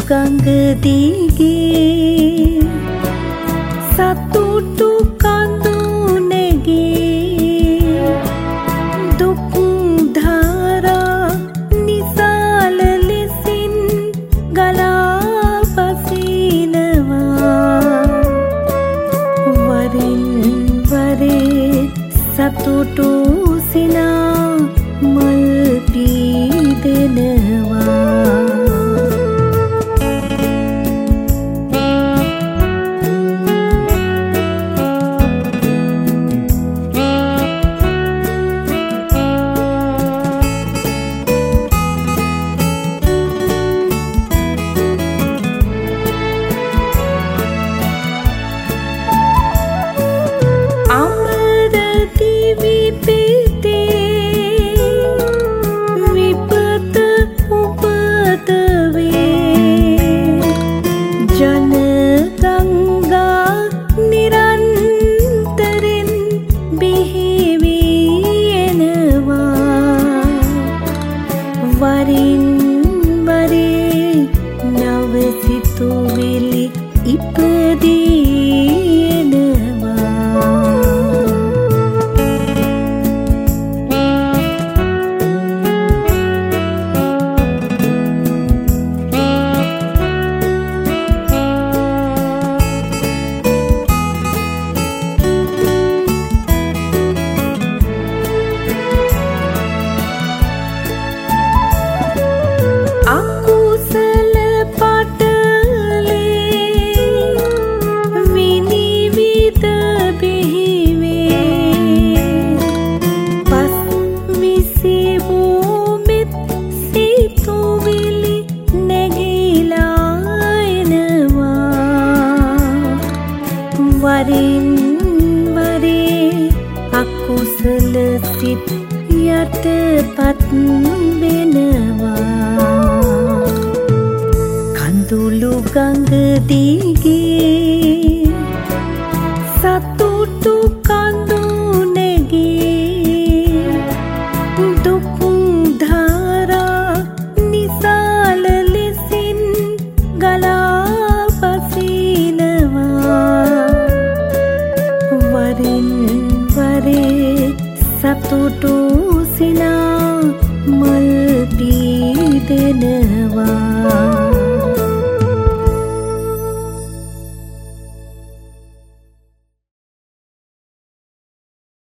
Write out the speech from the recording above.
ගඟ දිගේ සතුටු කඳු නැගේ දුක් ධාරා නිසාල ලෙසින් ගලා පසිනවා වරින් වරේ සතුටු සිනා මල් පීදෙනවා වරින් වරේ නව සිතුවිලි ඉපදීනවා වරින් වරේ අකුසල සිත් යටපත් වෙනවා කඳුළු ගඟ දිගේ සතුටු කඳු නැගේ දුක් ධාරා නිසාල ලෙසින් ගලා පසිනවා වරින් වරේ සතුටු සිනා